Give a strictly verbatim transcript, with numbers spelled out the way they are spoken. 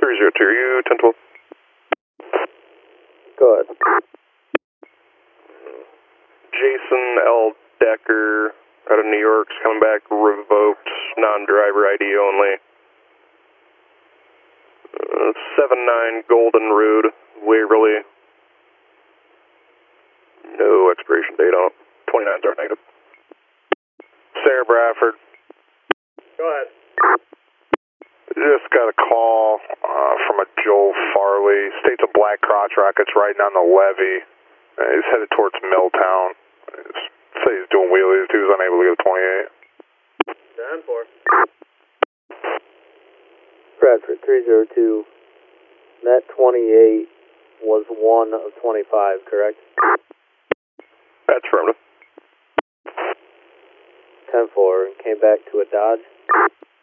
three zero two, are you ten twelve? Go ahead. Jason L. Decker out of New York's coming back, revoked, non-driver I D only. Uh, seven nine Golden Road, Waverly. No expiration date on it. twenty-nines are negative. Sarah Bradford. Go ahead. Just got a call uh, from a Joel Farley. States a black crotch rocket's riding on the levee. Uh, he's headed towards Milltown. He's, say he's doing wheelies. He was unable to get a twenty-eight. ten four. Bradford three zero two. That twenty-eight was one of twenty-five, correct? That's affirmative. ten four, and came back to a Dodge?